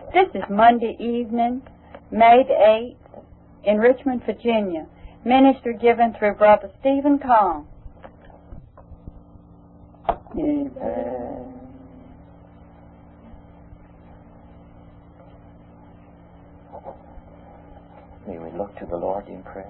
This is Monday evening, May the 8th, in Richmond, Virginia. Ministry given through Brother Stephen Kong. May we look to the Lord in prayer.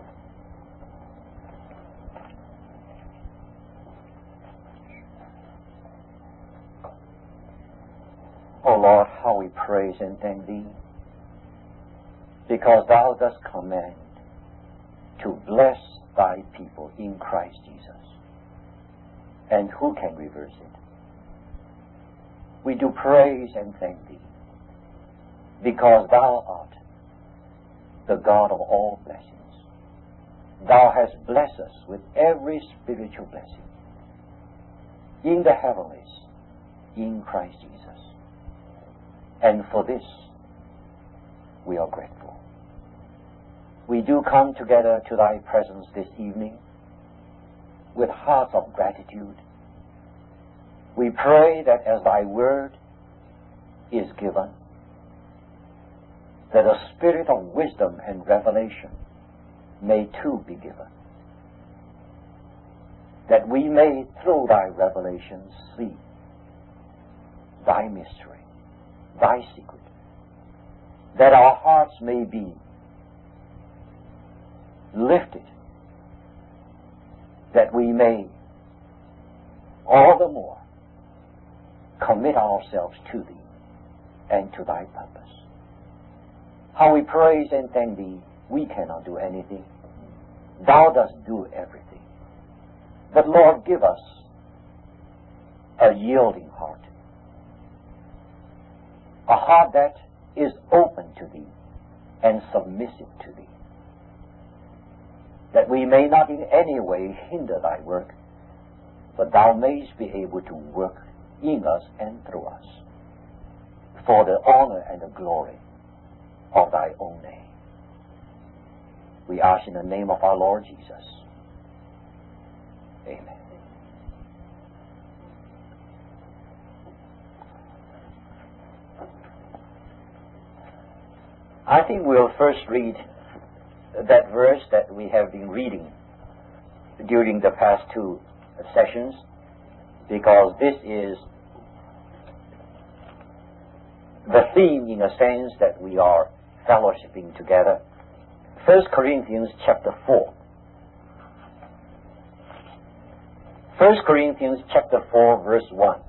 O Lord, how we praise and thank Thee, because Thou dost command to bless Thy people in Christ Jesus. And who can reverse it? We do praise and thank Thee, because Thou art the God of all blessings. Thou hast blessed us with every spiritual blessing in the heavenlies, in Christ Jesus. And for this, we are grateful. We do come together to Thy presence this evening with hearts of gratitude. We pray that as Thy word is given, that a spirit of wisdom and revelation may too be given, that we may, through Thy revelations, see Thy mystery, Thy secret, that our hearts may be lifted, that we may all the more commit ourselves to Thee and to Thy purpose. How we praise and thank Thee. We cannot do anything. Thou dost do everything. But Lord, give us a yielding heart, a heart that is open to Thee and submissive to Thee, that we may not in any way hinder Thy work, but Thou mayst be able to work in us and through us for the honor and the glory of Thy own name. We ask in the name of our Lord Jesus. Amen. I think we'll first read that verse that we have been reading during the past two sessions, because this is the theme, in a sense, that we are fellowshipping together. 1 Corinthians chapter 4. 1 Corinthians chapter 4, verse 1.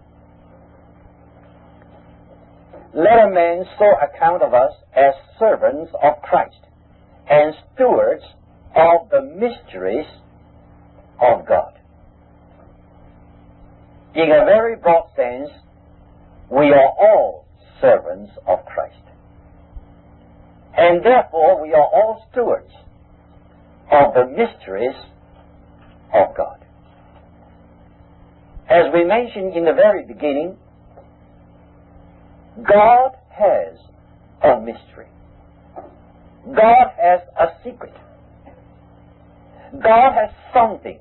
Let a man so account of us as servants of Christ and stewards of the mysteries of God. In a very broad sense, we are all servants of Christ. And therefore, we are all stewards of the mysteries of God. As we mentioned in the very beginning, God has a mystery. God has a secret. God has something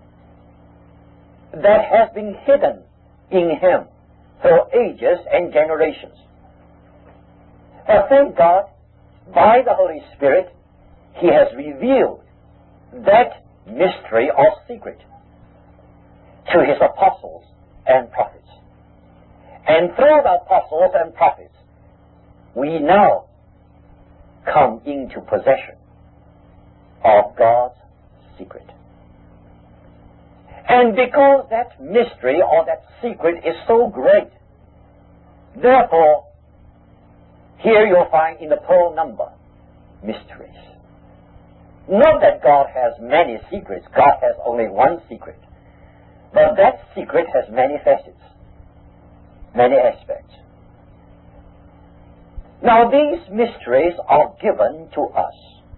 that has been hidden in Him for ages and generations. But thank God, by the Holy Spirit, He has revealed that mystery or secret to His apostles and prophets. And through the apostles and prophets, we now come into possession of God's secret. And because that mystery or that secret is so great, therefore, here you'll find in the plural number, mysteries. Not that God has many secrets. God has only one secret. But that secret has many facets, many aspects. Now these mysteries are given to us,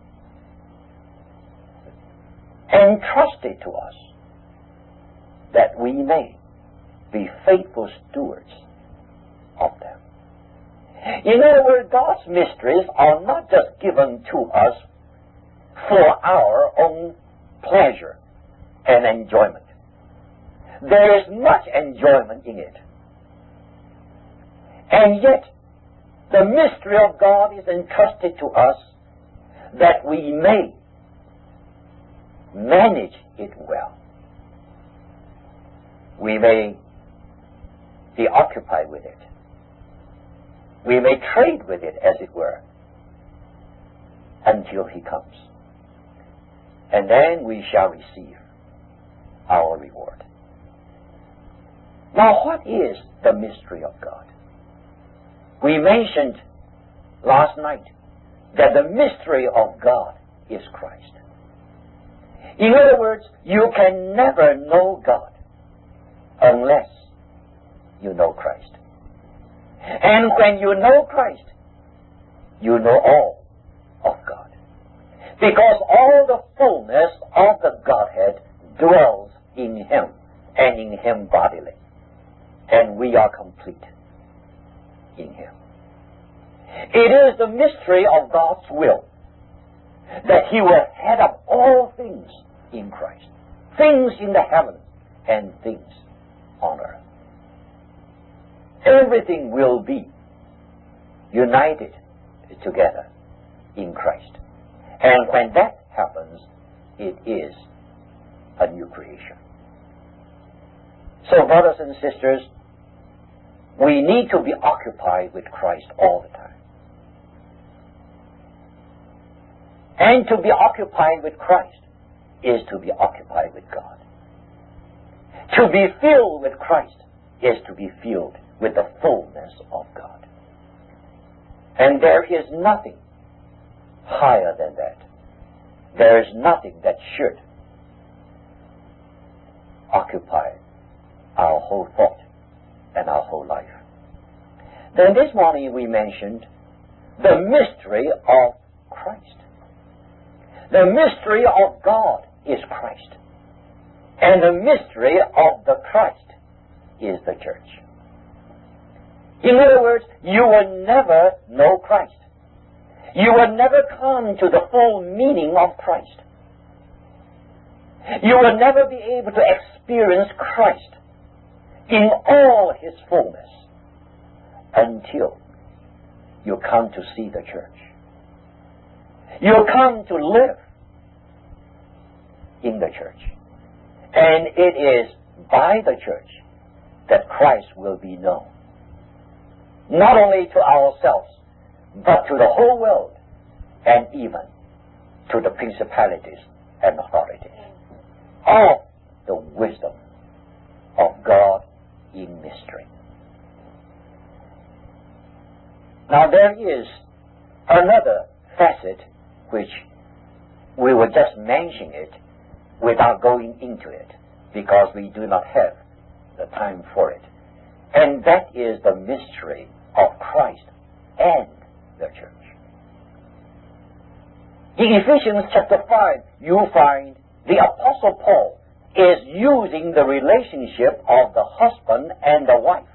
entrusted to us, that we may be faithful stewards of them. In other words, God's mysteries are not just given to us for our own pleasure and enjoyment. There is much enjoyment in it. And yet, the mystery of God is entrusted to us that we may manage it well. We may be occupied with it. We may trade with it, as it were, until He comes. And then we shall receive our reward. Now, what is the mystery of God? We mentioned last night that the mystery of God is Christ. In other words, you can never know God unless you know Christ. And when you know Christ, you know all of God. Because all the fullness of the Godhead dwells in Him and in Him bodily. And we are complete in Him. It is the mystery of God's will that He will head up all things in Christ. Things in the heavens and things on earth. Everything will be united together in Christ. And when that happens, it is a new creation. So, brothers and sisters, we need to be occupied with Christ all the time. And to be occupied with Christ is to be occupied with God. To be filled with Christ is to be filled with the fullness of God. And there is nothing higher than that. There is nothing that should occupy our whole thought and our whole life. Then this morning we mentioned the mystery of Christ. The mystery of God is Christ. And the mystery of the Christ is the church. In other words, you will never know Christ. You will never come to the full meaning of Christ. You will never be able to experience Christ in all His fullness until you come to see the church. You come to live in the church. And it is by the church that Christ will be known. Not only to ourselves, but to the whole world, and even to the principalities and authorities. Of the wisdom of God in mystery. Now there is another facet which we will just mention it without going into it, because we do not have the time for it. And that is the mystery of Christ and the church. In Ephesians chapter 5, you find the Apostle Paul is using the relationship of the husband and the wife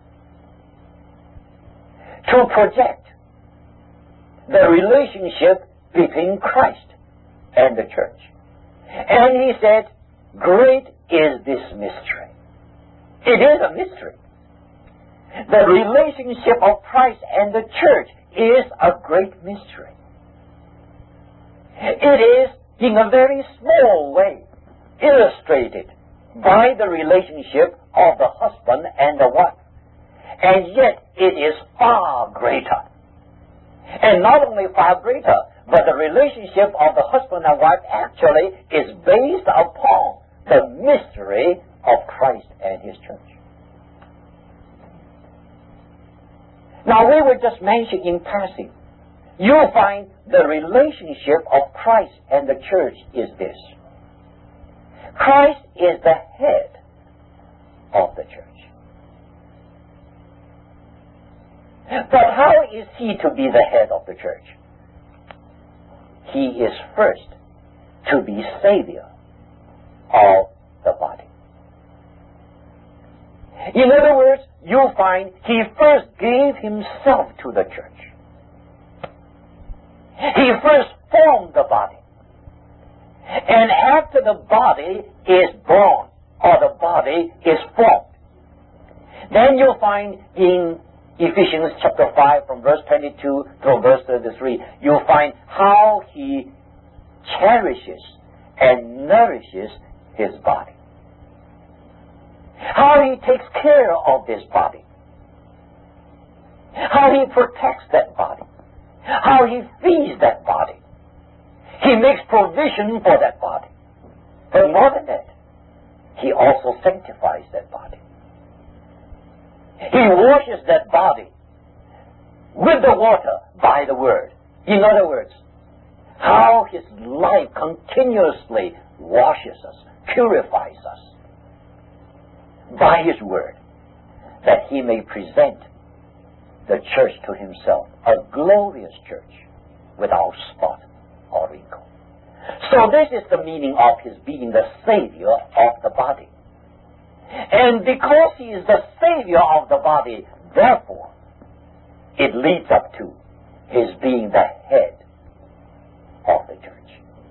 to project the relationship between Christ and the church. And he said, great is this mystery. It is a mystery. The relationship of Christ and the church is a great mystery. It is, in a very small way, illustrated by the relationship of the husband and the wife. And yet it is far greater. And not only far greater, but the relationship of the husband and wife actually is based upon the mystery of Christ and His church. Now we will just mention in passing. You'll find the relationship of Christ and the church is this. Christ is the head of the church. But how is He to be the head of the church? He is first to be Savior of the body. In other words, you'll find He first gave Himself to the church. He first formed the body. And after the body is born, or the body is formed, then you'll find in Ephesians chapter 5 from verse 22 through verse 33, you'll find how he cherishes and nourishes his body. How he takes care of this body. How he protects that body. How he feeds that body. He makes provision for that body. But more than that, he also sanctifies that body. He washes that body with the water by the Word. In other words, how his life continuously washes us, purifies us by his Word, that he may present the church to himself, a glorious church without spot or wrinkle. So this is the meaning of his being the Savior of the body. And because he is the Savior of the body, therefore, it leads up to his being the head of the church.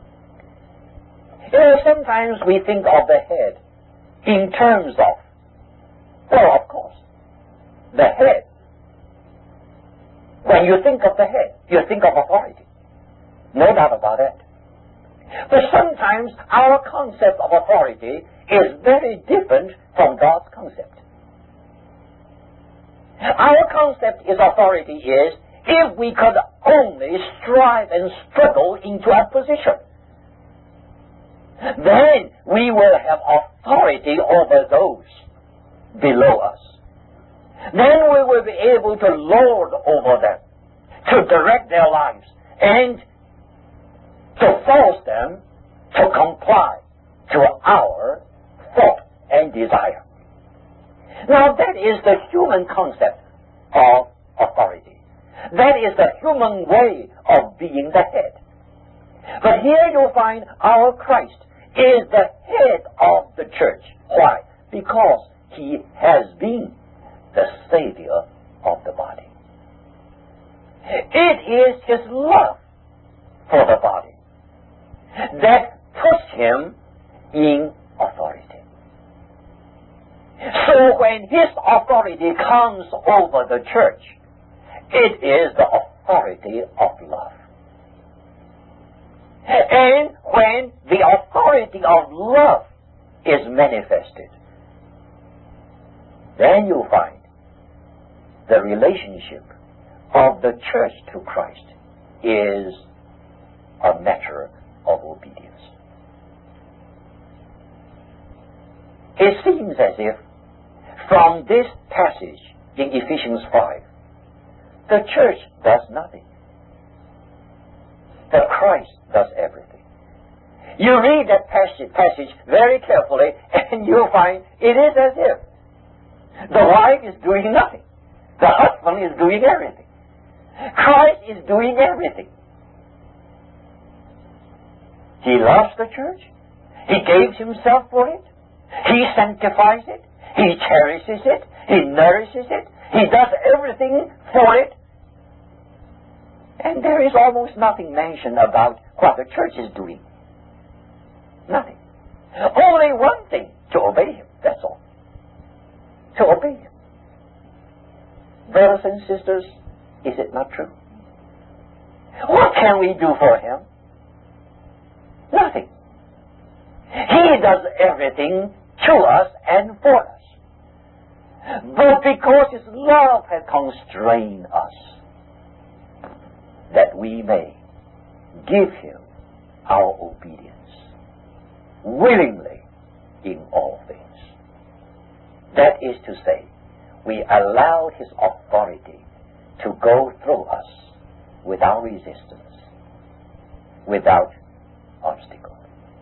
Sometimes we think of the head in terms of, well, of course, the head. When you think of the head, you think of authority. No doubt about that. But sometimes our concept of authority is very different from God's concept. Our concept is authority is if we could only strive and struggle into a position, then we will have authority over those below us. Then we will be able to lord over them, to direct their lives, and to force them to comply to our thought and desire. Now that is the human concept of authority. That is the human way of being the head. But here you'll find our Christ is the head of the church. Why? Because he has been the Savior of the body. It is his love for the body that puts him in authority. So when his authority comes over the church, it is the authority of love. And when the authority of love is manifested, then you'll find the relationship of the church to Christ is a matter of obedience. It seems as if from this passage in Ephesians 5, the church does nothing. The Christ does everything. You read that passage very carefully, and you'll find it is as if the wife is doing nothing. The husband is doing everything. Christ is doing everything. He loves the church. He gave himself for it. He sanctifies it. He cherishes it. He nourishes it. He does everything for it. And there is almost nothing mentioned about what the church is doing. Nothing. Only one thing, to obey him. That's all. To obey him. Brothers and sisters, is it not true? What can we do for him? Nothing. He does everything to us and for us. But because his love has constrained us, that we may give him our obedience willingly in all things. That is to say, we allowed his authority to go through us without resistance, without obstacle,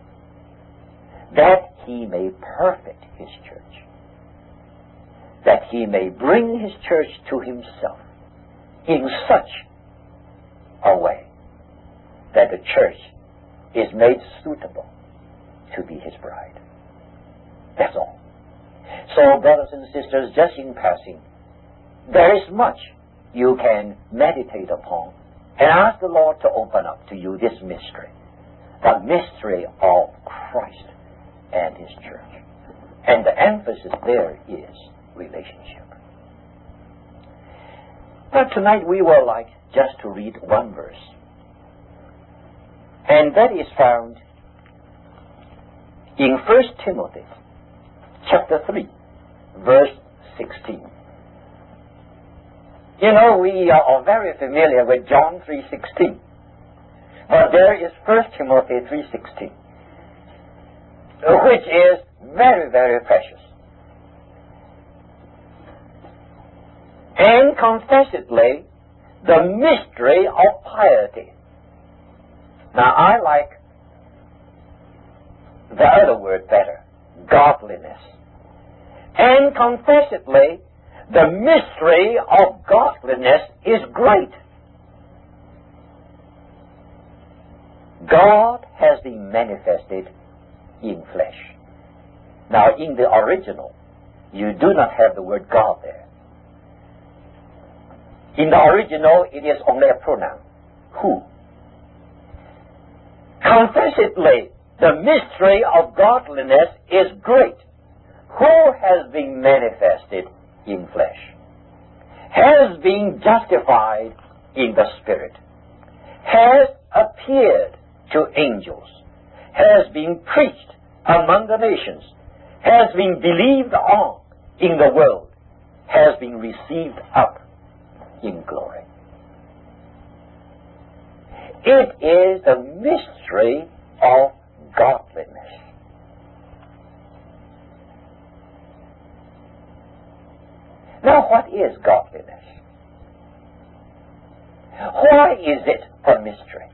that he may perfect his church, that he may bring his church to himself in such a way that the church is made suitable to be his bride. That's all. So, brothers and sisters, just in passing, there is much you can meditate upon and ask the Lord to open up to you this mystery, the mystery of Christ and his church. And the emphasis there is relationship. But tonight we would like just to read one verse. And that is found in 1 Timothy chapter 3, verse 16. You know, we are all very familiar with John 3:16. But there is 1 Timothy 3:16, which is very, very precious. And confessedly, the mystery of piety. Now, I like the other word better, godliness. And confessedly, the mystery of godliness is great. God has been manifested in flesh. Now, in the original, you do not have the word God there. In the original, it is only a pronoun, who. Confessedly, the mystery of godliness is great. Who has been manifested in flesh? Has been justified in the Spirit. Has appeared to angels. Has been preached among the nations. Has been believed on in the world. Has been received up in glory. It is the mystery of godliness. Now, what is godliness? Why is it a mystery?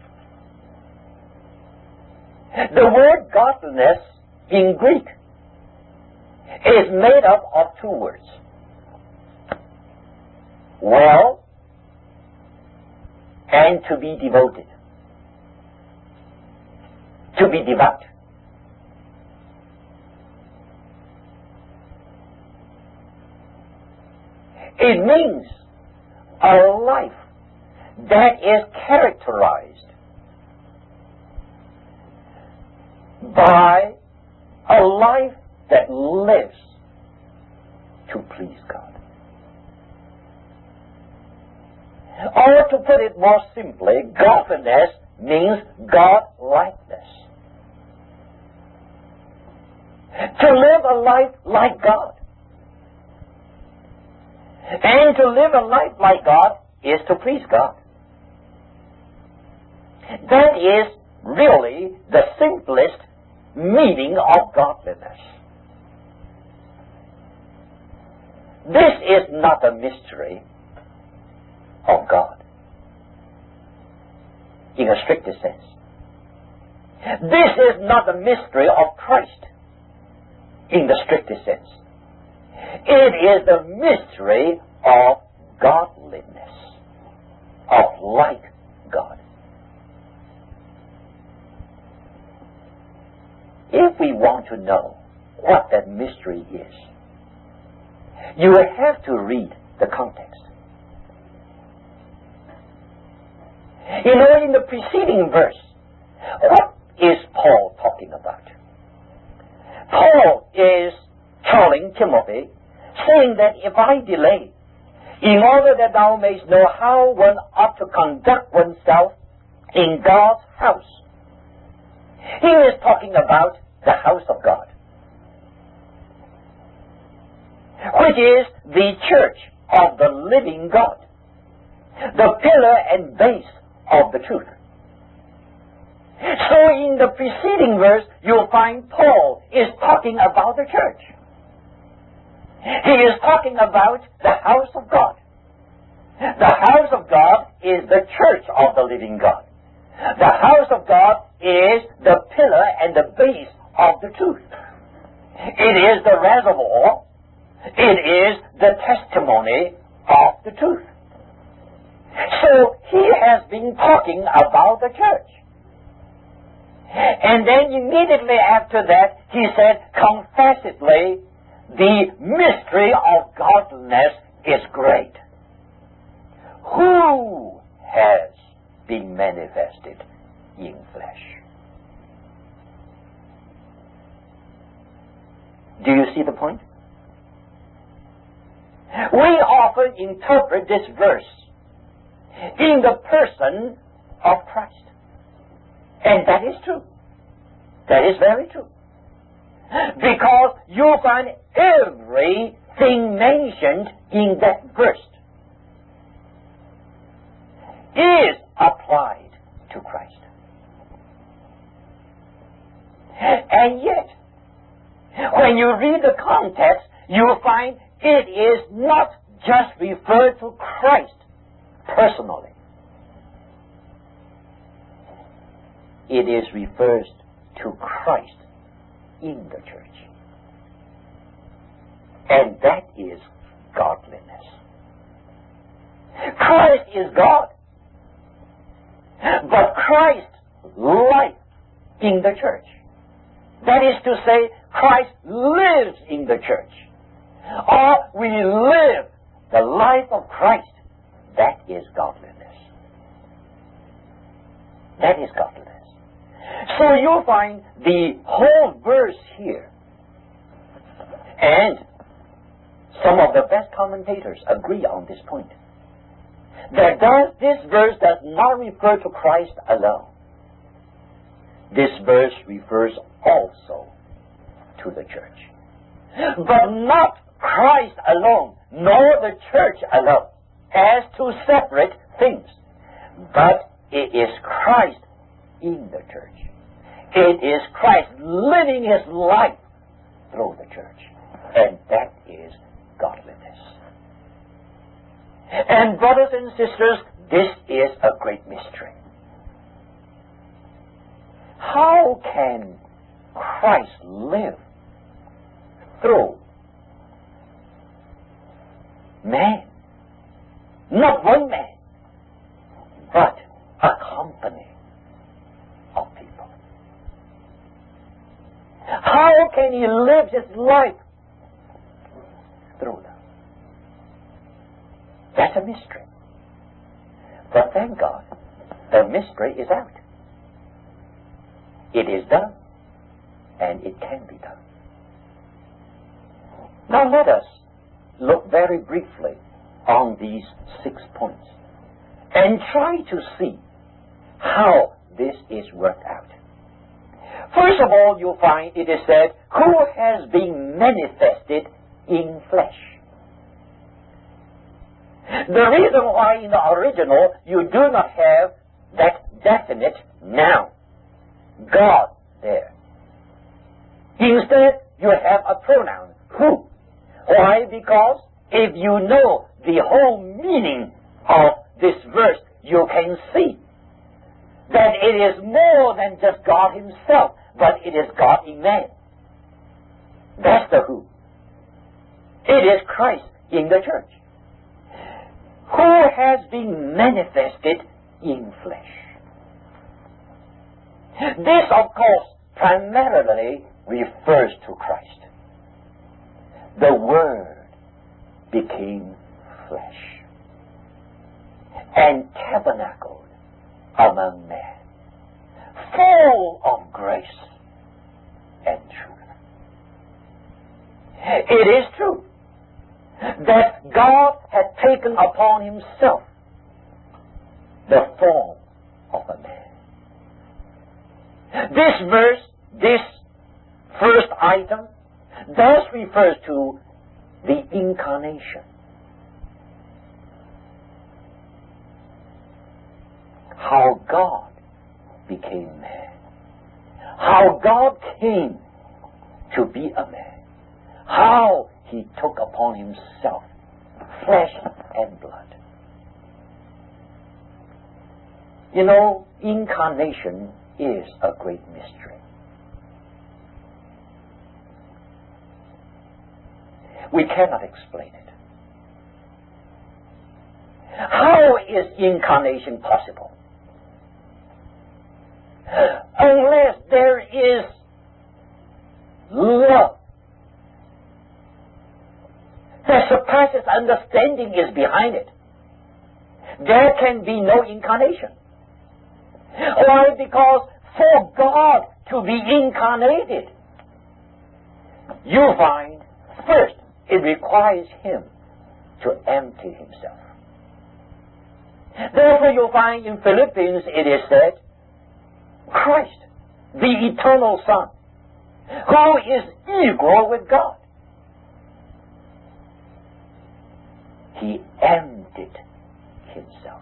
The word godliness in Greek is made up of two words. Well, and to be devoted. To be devout. It means a life that is characterized by a life that lives to please God. Or to put it more simply, godliness means God-likeness. To live a life like God. And to live a life like God is to please God. That is really the simplest meaning of godliness. This is not a mystery of God in a stricter sense. This is not a mystery of Christ in the stricter sense. It is the mystery of godliness, of like God. If we want to know what that mystery is, you will have to read the context. You know, in the preceding verse, what is Paul talking about? Paul is telling Timothy, saying that if I delay, in order that thou mayst know how one ought to conduct oneself in God's house. He is talking about the house of God, which is the church of the living God, the pillar and base of the truth. So in the preceding verse, you'll find Paul is talking about the church. He is talking about the house of God. The house of God is the church of the living God. The house of God is the pillar and the base of the truth. It is the reservoir. It is the testimony of the truth. So he has been talking about the church. And then immediately after that, he said, confessedly, the mystery of godliness is great. Who has been manifested in flesh? Do you see the point? We often interpret this verse in the person of Christ. And that is true. That is very true. Because you find everything mentioned in that verse is applied to Christ. And yet, when you read the context, you find it is not just referred to Christ personally. It is referred to Christ in the church. And that is godliness. Christ is God. But Christ's life in the church. That is to say, Christ lives in the church. Or we live the life of Christ. That is godliness. That is godliness. So you'll find the whole verse here. And some of the best commentators agree on this point. That this verse does not refer to Christ alone. This verse refers also to the church. But not Christ alone, nor the church alone, as two separate things. But it is Christ in the church. It is Christ living His life through the church. And that is godliness. And brothers and sisters, this is a great mystery. How can Christ live through man? Not one man, but a company of people. How can He live His life through them? That's a mystery. But thank God, the mystery is out. It is done, and it can be done. Now let us look very briefly on these 6 points and try to see how this is worked out. First of all, you'll find it is said, who has been manifested in flesh. The reason why in the original you do not have that definite noun, God, there. Instead, you have a pronoun, who. Why? Because if you know the whole meaning of this verse, you can see that it is more than just God Himself, but it is God in man. That's the who. It is Christ in the church, who has been manifested in flesh. This, of course, primarily refers to Christ. The Word became flesh and tabernacled among men, full of grace and truth. It is true that God had taken upon Himself the form of a man. This verse, this first item, thus refers to the incarnation. How God became man. How God came to be a man. How He took upon Himself flesh and blood. You know, incarnation is a great mystery. We cannot explain it. How is incarnation possible? Unless there is love that surpasses understanding is behind it, there can be no incarnation. Why? Because for God to be incarnated, you find, first, it requires Him to empty Himself. Therefore you find in Philippians it is said, Christ, the eternal Son, who is equal with God. He emptied himself.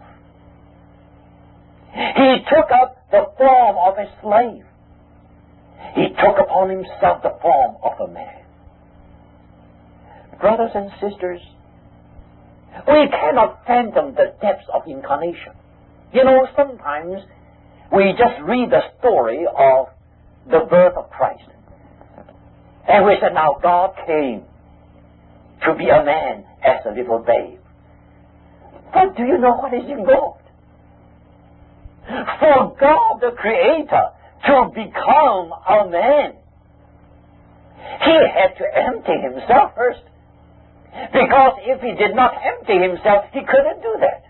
He took up the form of a slave. He took upon himself the form of a man. Brothers and sisters, we cannot fathom the depths of incarnation. You know, sometimes we just read the story of the birth of Christ. And we say, now God came to be a man as a little babe. But do you know what is involved? For God the Creator to become a man, He had to empty Himself first. Because if He did not empty Himself, He couldn't do that.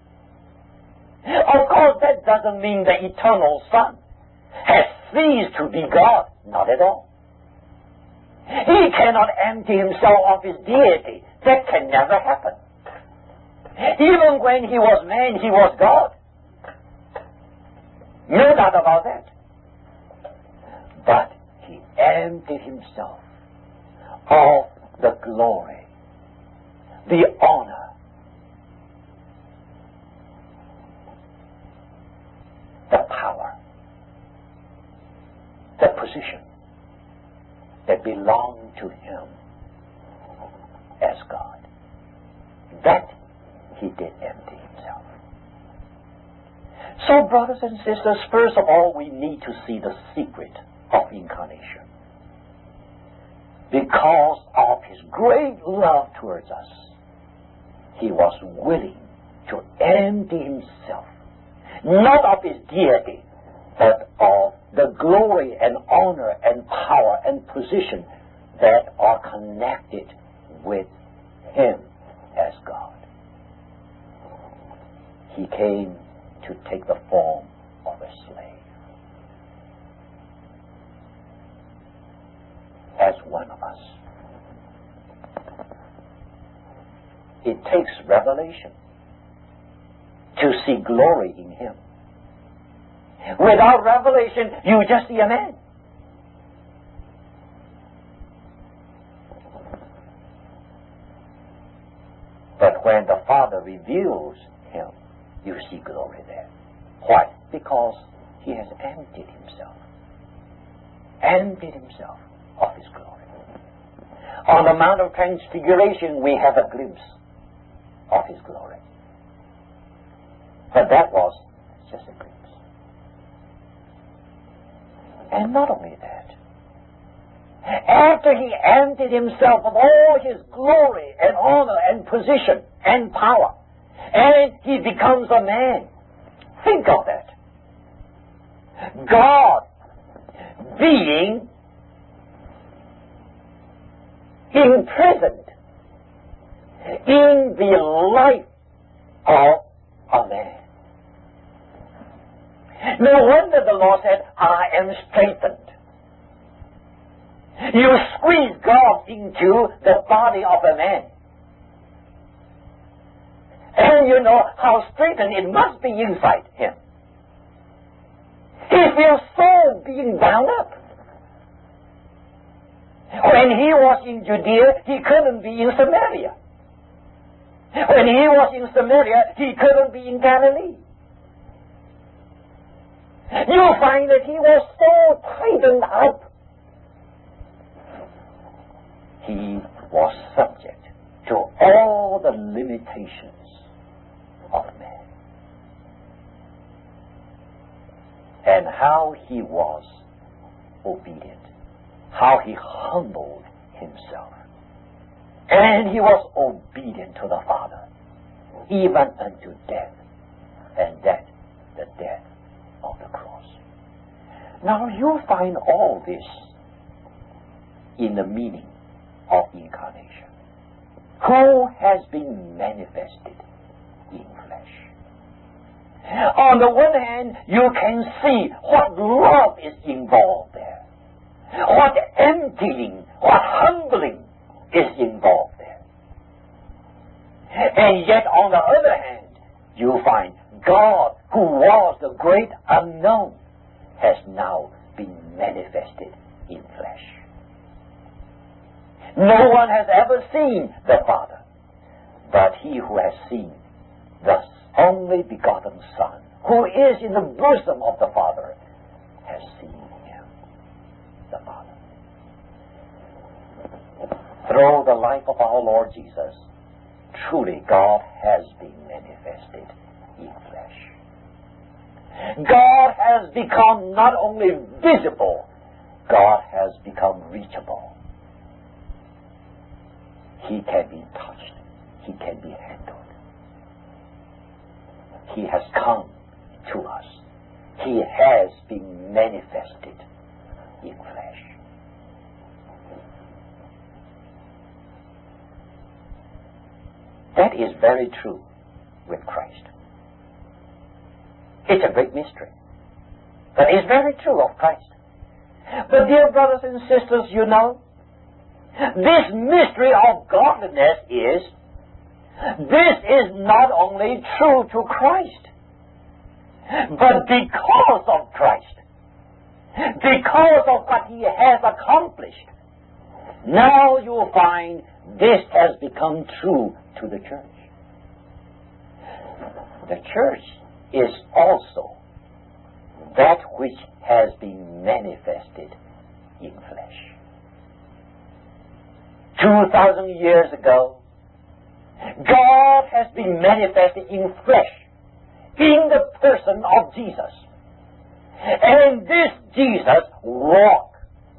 Of course, that doesn't mean the eternal Son has ceased to be God. Not at all. He cannot empty Himself of His deity. That can never happen. Even when He was man, He was God. No doubt about that. But He emptied Himself of the glory, the honor, the power, the position that belonged to Him as God. That He did empty Himself. So, brothers and sisters, first of all, we need to see the secret of incarnation. Because of His great love towards us, He was willing to empty Himself, not of His deity, but of the glory and honor and power and position that are connected with Him as God. He came to take the form of a slave. As one of us. It takes revelation to see glory in Him. Without revelation, you just see a man. But when the Father reveals Him, you see glory there. Why? Because He has emptied Himself. Emptied Himself of His glory. On the Mount of Transfiguration, we have a glimpse of His glory. But that was just a glimpse. And not only that, after He emptied Himself of all His glory and honor and position and power, and He becomes a man. Think of that. God being imprisoned in the life of a man. No wonder the Lord said, I am strengthened. You squeeze God into the body of a man. And you know how straightened it must be inside Him. He feels so being bound up. When He was in Judea, He couldn't be in Samaria. When He was in Samaria, He couldn't be in Galilee. You find that He was so tightened up. He was subject to all the limitations of man. And how He was obedient. How He humbled Himself. And He was obedient to the Father, even unto death, and that the death of the cross. Now you find all this in the meaning of incarnation. Who has been manifested in flesh. On the one hand, you can see what love is involved there. What emptying, what humbling is involved there. And yet, on the other hand, you find God, who was the great unknown, has now been manifested in flesh. No one has ever seen the Father, but he who has seen the only begotten Son, who is in the bosom of the Father, has seen him, the Father. Through the life of our Lord Jesus, truly God has been manifested in flesh. God has become not only visible, God has become reachable. He can be touched. He can be handled. He has come to us. He has been manifested in flesh. That is very true with Christ. It's a great mystery. That is very true of Christ. But dear brothers and sisters, you know, this mystery of godliness is, this is not only true to Christ, but because of Christ, because of what He has accomplished, now you find this has become true to the church. The church is also that which has been manifested in flesh. 2,000 years ago, God has been manifested in flesh, in the person of Jesus. And this Jesus walked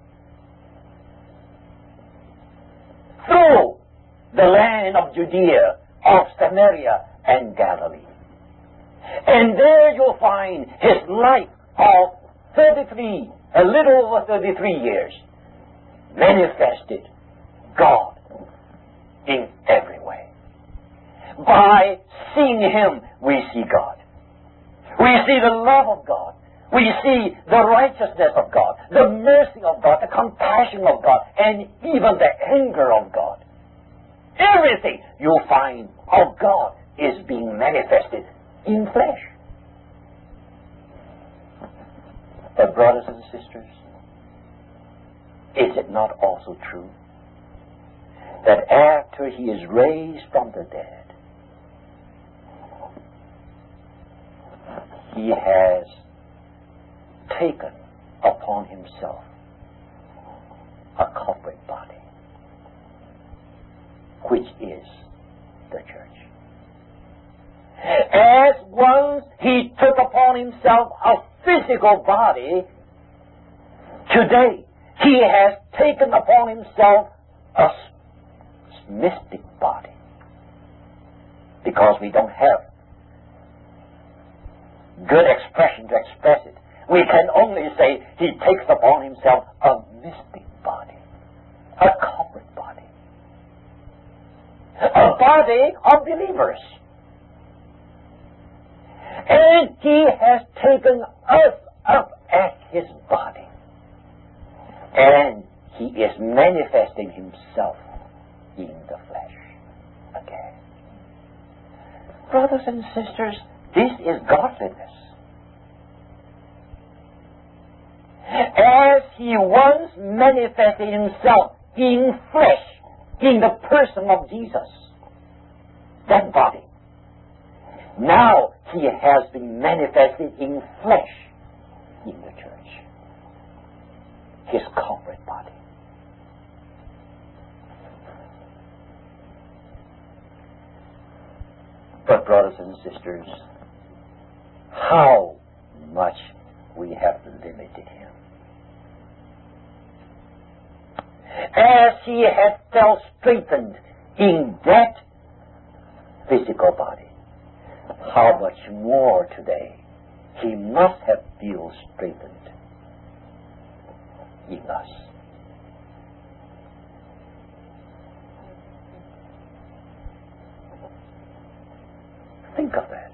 through the land of Judea, of Samaria, and Galilee. And there you'll find His life of 33, a little over 33 years, manifested God in every way. By seeing Him, we see God. We see the love of God. We see the righteousness of God, the mercy of God, the compassion of God, and even the anger of God. Everything you find of God is being manifested in flesh. But brothers and sisters, is it not also true that after He is raised from the dead, He has taken upon Himself a corporate body, which is the church? As once He took upon Himself a physical body, today He has taken upon Himself a mystic body. Because we don't have good expression to express it, we can only say He takes upon Himself a mystic body, a corporate body, a body of believers. And He has taken us up as His body. And He is manifesting Himself in the flesh again. Brothers and sisters, this is godliness. As He once manifested Himself in flesh, in the person of Jesus, that body, now He has been manifested in flesh in the church, His corporate body. But brothers and sisters, how much we have limited Him. As He has felt strengthened in that physical body, how much more today He must have felt strengthened in us. Think of that.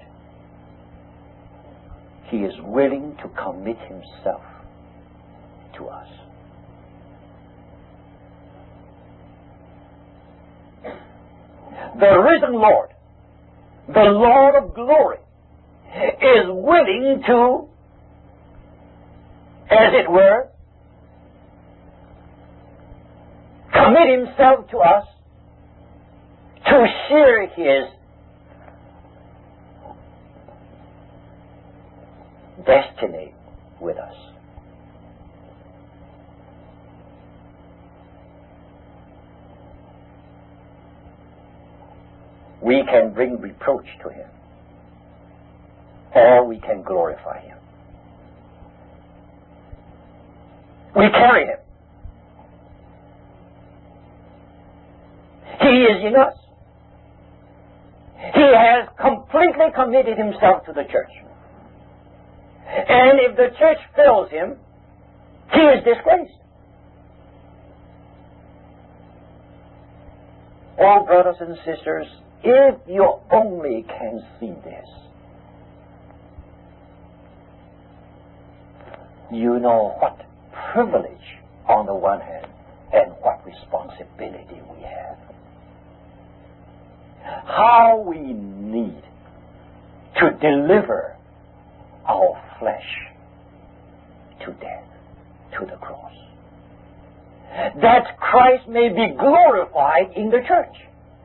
He is willing to commit Himself to us. The risen Lord the Lord of glory, is willing to, as it were, commit himself to us to share his destiny with us. We can bring reproach to him, or we can glorify him. We carry him. He is in us. He has completely committed himself to the church. And if the church fails him, he is disgraced. Oh, brothers and sisters, if you only can see this, you know what privilege on the one hand and what responsibility we have. How we need to deliver our flesh to death, to the cross, that Christ may be glorified in the church,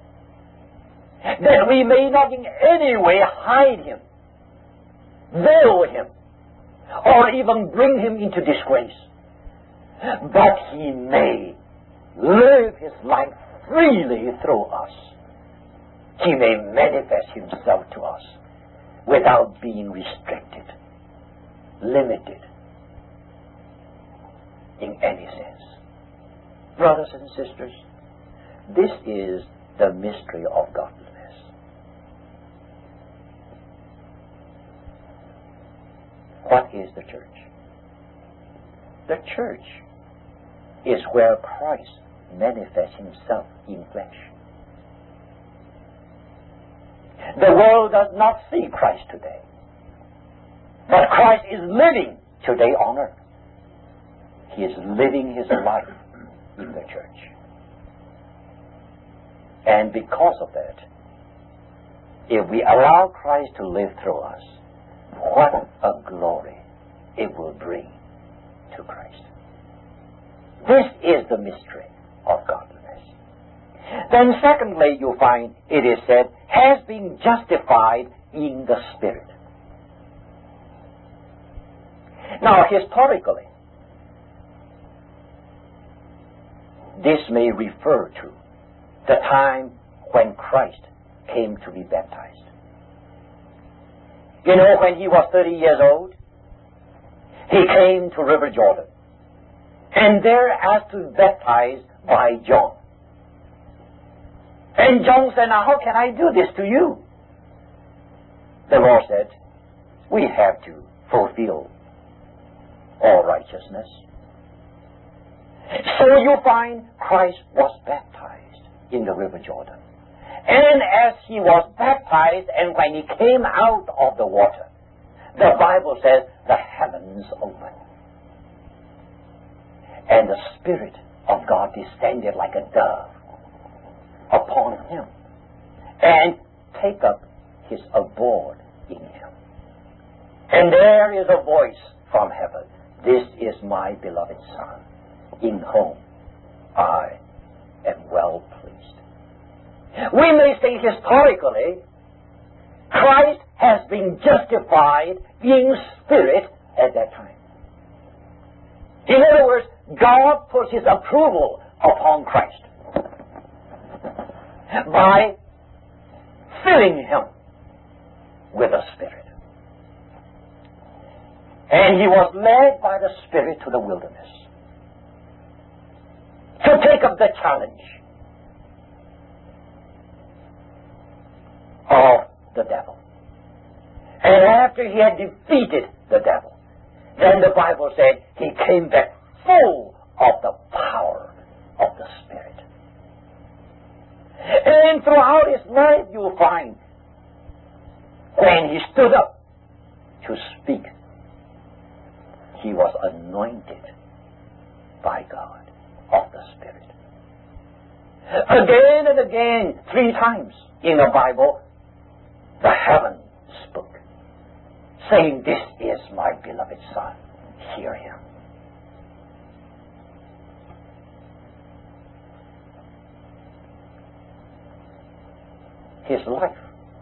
that we may not in any way hide him, veil him, or even bring him into disgrace, but he may live his life freely through us. He may manifest himself to us without being restricted, limited in any sense. Brothers and sisters, this is the mystery of godliness. What is the church? The church is where Christ manifests himself in flesh. The world does not see Christ today, but Christ is living today on earth. He is living his life in the church. And because of that, if we allow Christ to live through us, what a glory it will bring to Christ. This is the mystery of godliness. Then secondly, you find it is said, has been justified in the Spirit. Now, historically, this may refer to the time when Christ came to be baptized. You know, when he was 30 years old, he came to River Jordan, and there asked to be baptized by John. And John said, now how can I do this to you? The Lord said, we have to fulfill all righteousness. So you find Christ was baptized in the River Jordan. And as he was baptized and when he came out of the water, the Bible says the heavens opened. And the Spirit of God descended like a dove upon him and take up his abode in him. And there is a voice from heaven, this is my beloved Son, in whom I am well pleased. We may say historically, Christ has been justified in spirit at that time. In other words, God puts his approval upon Christ by filling him with the Spirit. And he was led by the Spirit to the wilderness to take up the challenge of the devil. And after he had defeated the devil, then the Bible said he came back full of the power of the Spirit. And throughout his life you'll find when he stood up to speak, he was anointed by God of the Spirit. Again and again, 3 times in the Bible, the heaven spoke, saying, "This is my beloved Son, hear him." His life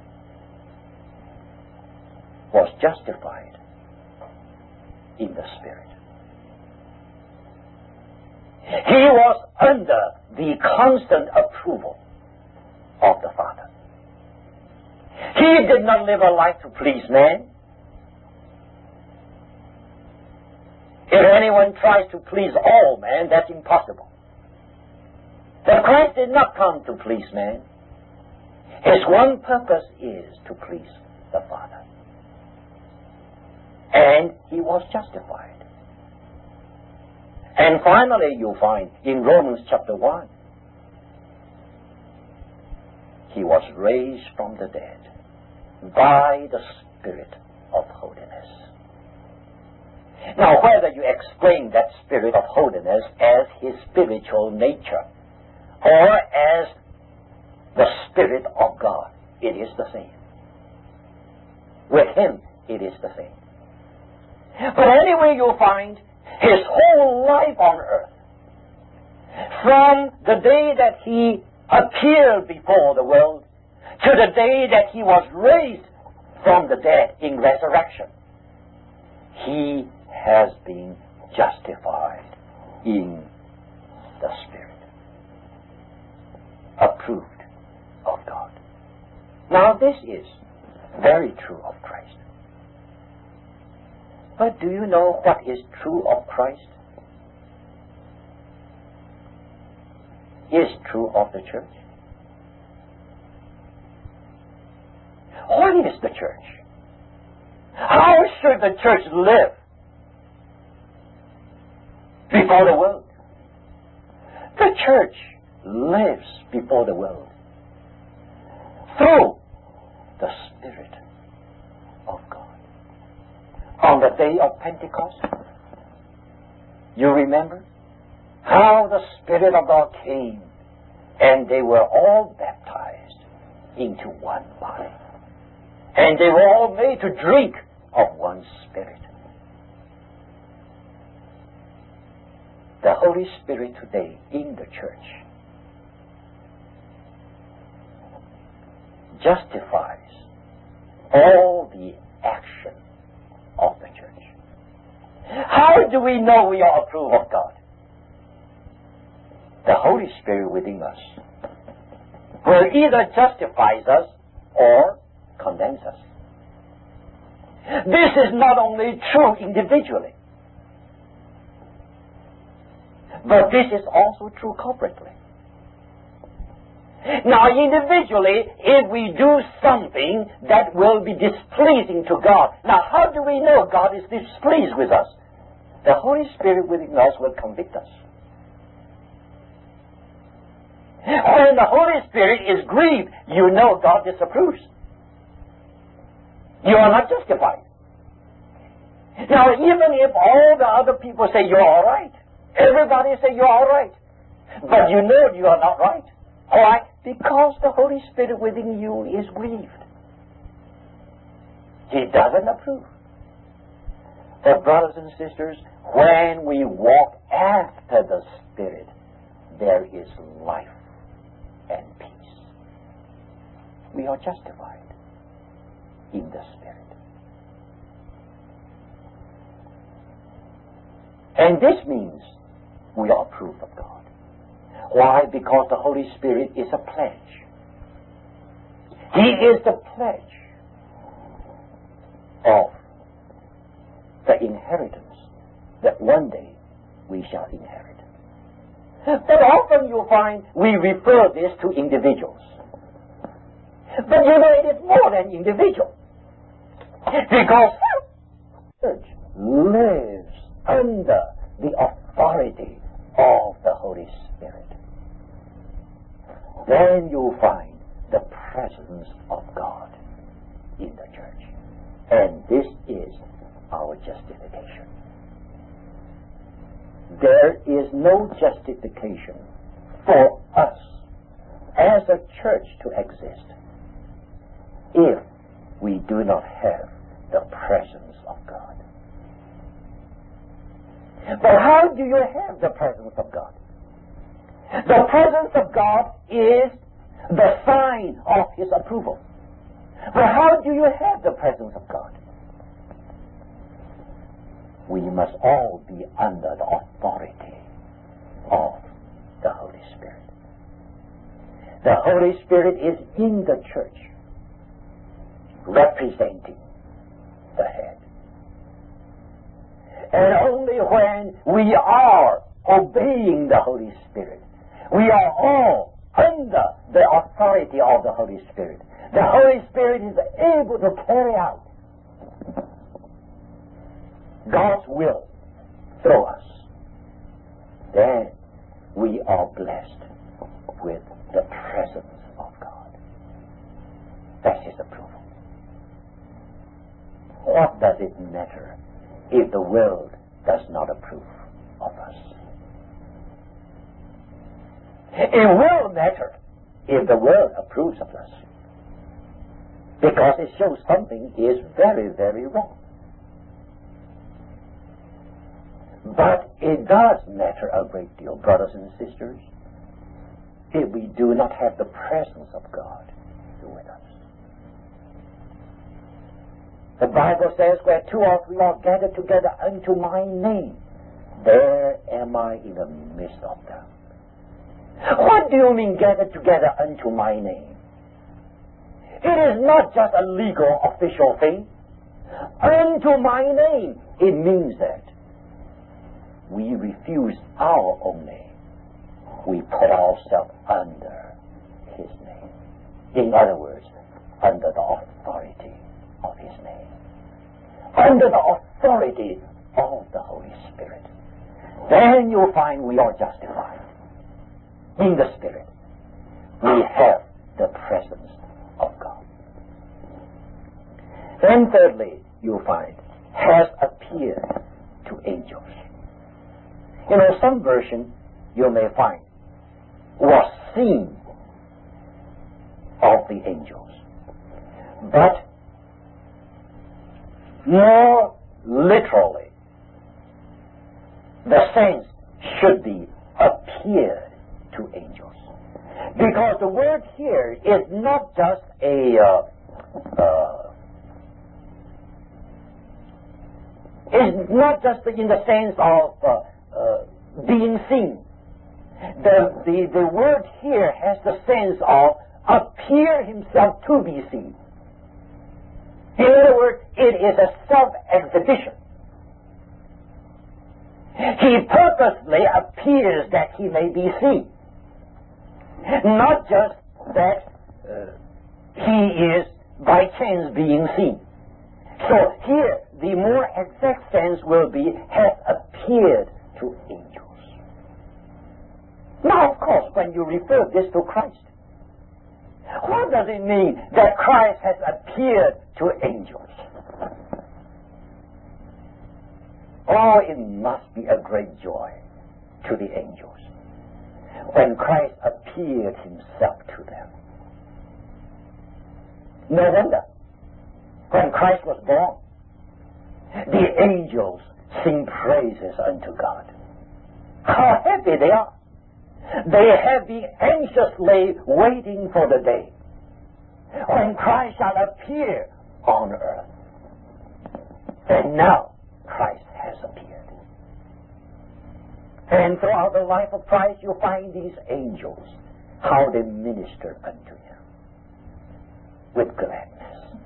was justified in the Spirit. He was under the constant approval of the Father. He did not live a life to please man. If anyone tries to please all men, that's impossible. But Christ did not come to please man. His one purpose is to please the Father. And he was justified. And finally, you find in Romans chapter 1, he was raised from the dead by the Spirit of holiness. Now, whether you explain that Spirit of holiness as his spiritual nature or as the Spirit of God, it is the same. With him, it is the same. But anyway, you'll find his whole life on earth, from the day that he appeared before the world to the day that he was raised from the dead in resurrection, he has been justified in the Spirit, approved of God. Now, this is very true of Christ. But do you know what is true of Christ? Is true of the church? What is the church? How should the church live before the world? The church lives before the world through the Spirit of God. On the day of Pentecost, you remember how the Spirit of God came and they were all baptized into one body. And they were all made to drink of one Spirit. The Holy Spirit today in the church justifies all the action of the church. How do we know we are approved of God? The Holy Spirit within us will either justifies us or condemns us. This is not only true individually, but this is also true corporately. Now, individually, if we do something that will be displeasing to God, now how do we know God is displeased with us? The Holy Spirit within us will convict us. When the Holy Spirit is grieved, you know God disapproves. You are not justified. Now, even if all the other people say you're all right, everybody say you're all right, but you know you are not right. Why? Because the Holy Spirit within you is grieved. He doesn't approve. But brothers and sisters, when we walk after the Spirit, there is life and peace. We are justified in the Spirit. And this means we are approved of God. Why? Because the Holy Spirit is a pledge. He is the pledge of the inheritance that one day we shall inherit. But often you'll find we refer this to individuals. But you know, it is more than individual. Because the church lives under the authority of the Holy Spirit. Then you'll find the presence of God in the church. And this is our justification. There is no justification for us as a church to exist if we do not have the presence of God. But how do you have the presence of God? The presence of God is the sign of His approval. But how do you have the presence of God? We must all be under the authority of the Holy Spirit. The Holy Spirit is in the church, representing the head. And only when we are obeying the Holy Spirit, we are all under the authority of the Holy Spirit. The Holy Spirit is able to carry out God's will through us. Then we are blessed with the presence of God. That's His approval. What does it matter if the world does not approve of us? It will matter if the world approves of us, because it shows something is very, very wrong. But it does matter a great deal, brothers and sisters, if we do not have the presence of God with us. The Bible says, where two or three are gathered together unto my name, there am I in the midst of them. What do you mean gathered together unto my name? It is not just a legal, official thing. Unto my name, it means that we refuse our own name. We put ourselves under His name. In other words, under the authority of His name. Under the authority of the Holy Spirit. Then you'll find we are justified. In the Spirit, we have the presence of God. Then thirdly, you'll find, has appeared to angels. You know, some version you may find was seen of the angels. But more literally, the sense should be appeared to angels. Because the word here is not just is not just in the sense of being seen. The word here has the sense of appear himself to be seen. In other words, it is a self-exhibition. He purposely appears that he may be seen. Not just that he is by chance being seen. So here, the more exact sense will be, has appeared to angels. Now, of course, when you refer this to Christ, what does it mean that Christ has appeared to angels? Oh, it must be a great joy to the angels when Christ appeared himself to them. No wonder, when Christ was born, the angels sing praises unto God. How happy they are. They have been anxiously waiting for the day when Christ shall appear on earth. And now Christ has appeared. And throughout the life of Christ you find these angels, how they minister unto him with gladness.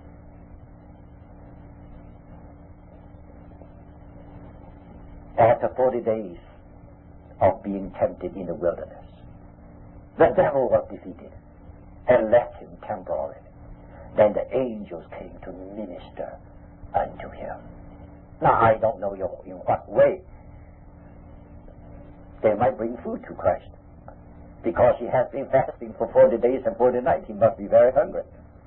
After 40 days of being tempted in the wilderness, the devil was defeated and left him temporarily. Then the angels came to minister unto him. Now, I don't know in what way they might bring food to Christ, because he has been fasting for 40 days and 40 nights. He must be very hungry.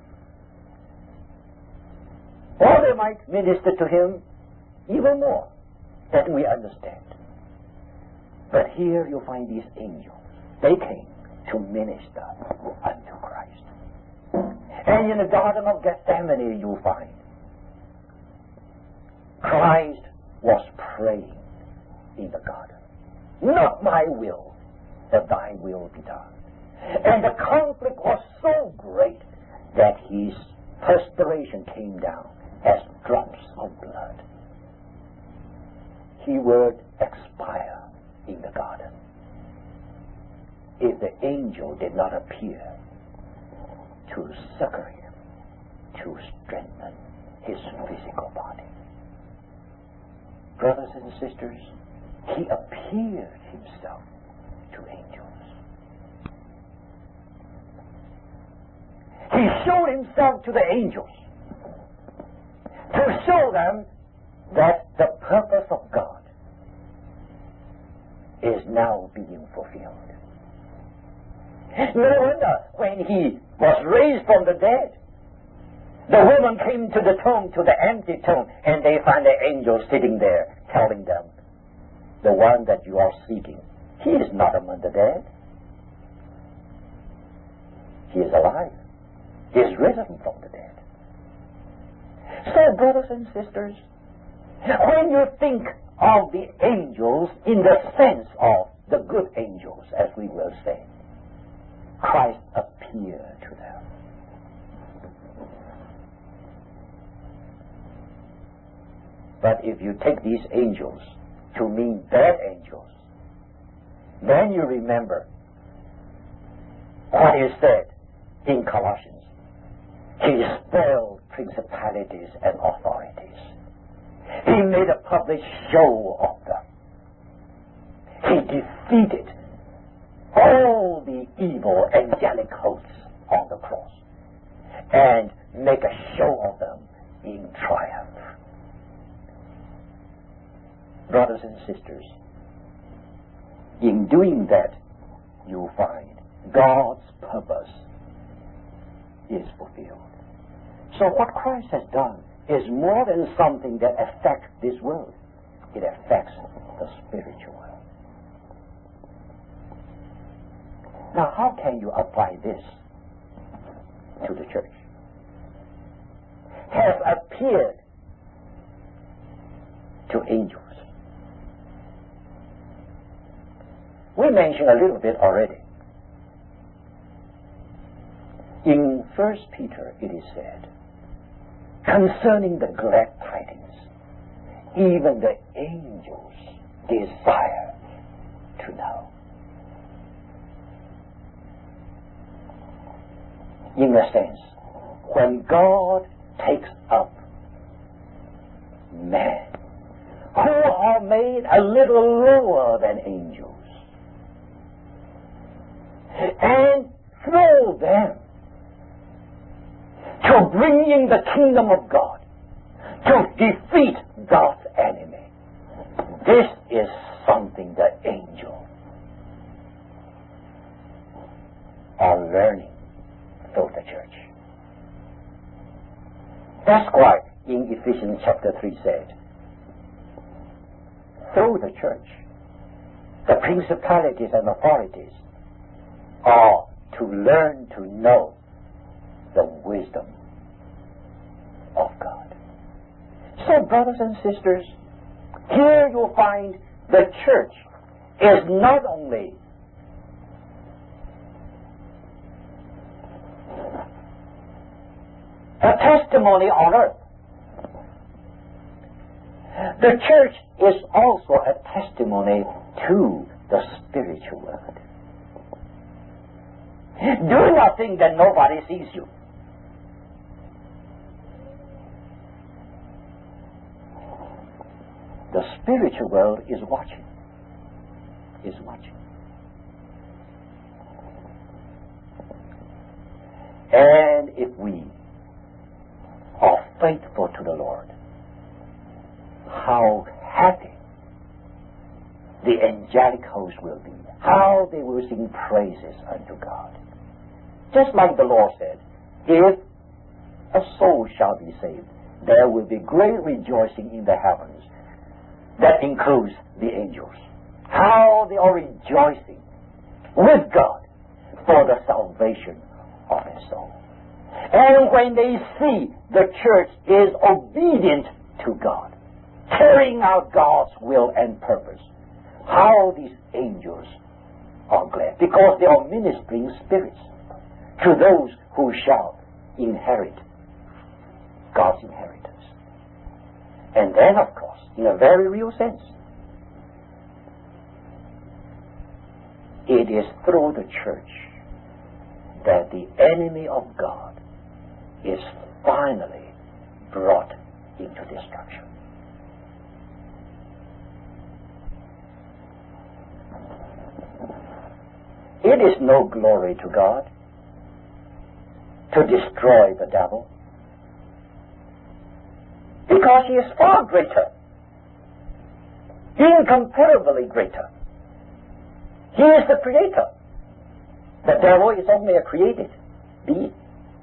Or they might minister to him even more than we understand. But here you find these angels. They came to minister unto Christ. And in the Garden of Gethsemane, you find Christ was praying in the garden. Not my will, but thy will be done. And the conflict was so great that his perspiration came down as drops of blood. He would expire in the garden if the angel did not appear to succor him, to strengthen his physical body. Brothers and sisters, he appeared himself to angels. He showed himself to the angels to show them that the purpose of God is now being fulfilled. No wonder when he was raised from the dead, the woman came to the tomb, to the empty tomb, and they find the angel sitting there telling them, the one that you are seeking, he is not among the dead. He is alive. He is risen from the dead. So, brothers and sisters, when you think of the angels in the sense of the good angels, as we will say, Christ appeared to them. But if you take these angels to mean bad angels, then you remember what is said in Colossians. He spoiled principalities and authorities. He made a public show of them. He defeated all the evil angelic hosts on the cross and make a show of them in triumph. Brothers and sisters, in doing that, you find God's purpose is fulfilled. So what Christ has done is more than something that affects this world. It affects the spiritual world. Now, how can you apply this to the church? Has appeared to angels. We mentioned a little bit already. In 1 Peter it is said, concerning the glad tidings, even the angels desire to know. In a sense, when God takes up men who are made a little lower than angels and throw them to bring in the kingdom of God, to defeat God's enemy. This is something the angels are learning through the church. That's why in Ephesians chapter 3 said, through the church, the principalities and authorities are to learn to know the wisdom of God. So, brothers and sisters, here you'll find the church is not only a testimony on earth. The church is also a testimony to the spiritual world. Do not think that nobody sees you. The spiritual world is watching. Is watching. And if we are faithful to the Lord, how happy the angelic host will be. How they will sing praises unto God. Just like the Lord said, if a soul shall be saved, there will be great rejoicing in the heavens. That includes the angels. How they are rejoicing with God for the salvation of his soul. And when they see the church is obedient to God, carrying out God's will and purpose, how these angels are glad, because they are ministering spirits to those who shall inherit God's inheritance. And then, of course, in a very real sense, it is through the church that the enemy of God is finally brought into destruction. It is no glory to God to destroy the devil, because he is far greater, incomparably greater. He is the creator. The devil is only a created being.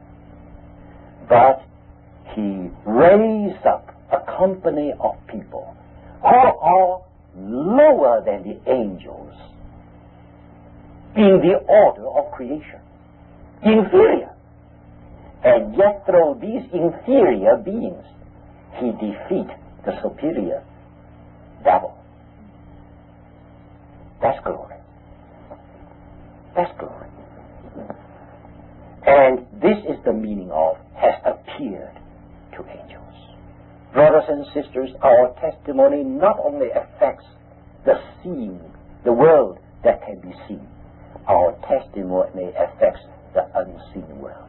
But he raised up a company of people who are lower than the angels in the order of creation, inferior. And yet through these inferior beings, he defeats the superior devil. That's glory. That's glory. And this is the meaning of has appeared to angels. Brothers and sisters, our testimony not only affects the seen, the world that can be seen. Our testimony affects the unseen world.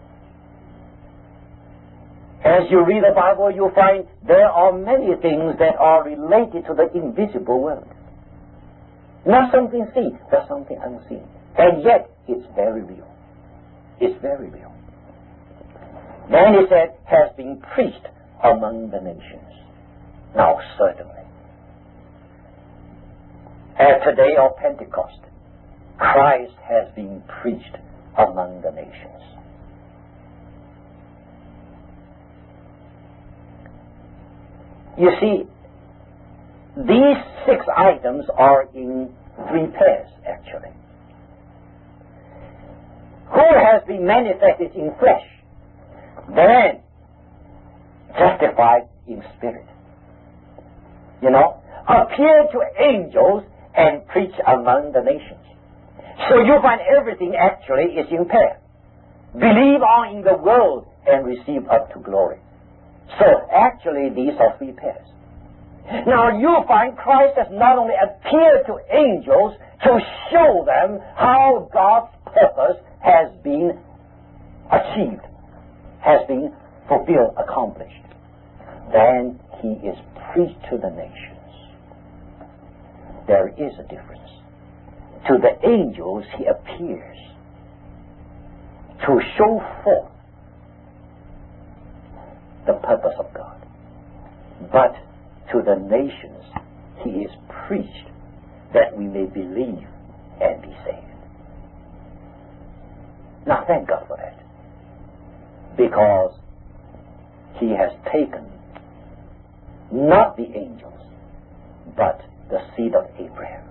As you read the Bible, you find there are many things that are related to the invisible world. Not something seen, but something unseen. And yet, it's very real. It's very real. Then he said, has been preached among the nations. Now, certainly, at the day of Pentecost, Christ has been preached among the nations. You see, these 6 items are in 3 pairs, actually. Who has been manifested in flesh, then justified in spirit. You know, appeared to angels and preached among the nations. So you find everything actually is in pair. Believe on in the world and receive up to glory. So actually these are 3 pairs. Now you find Christ has not only appeared to angels to show them how God's purpose has been achieved, has been fulfilled, accomplished. Then he is preached to the nations. There is a difference. To the angels he appears to show forth the purpose of God. But to the nations he is preached that we may believe and be saved. Now thank God for that. Because he has taken not the angels, but the seed of Abraham.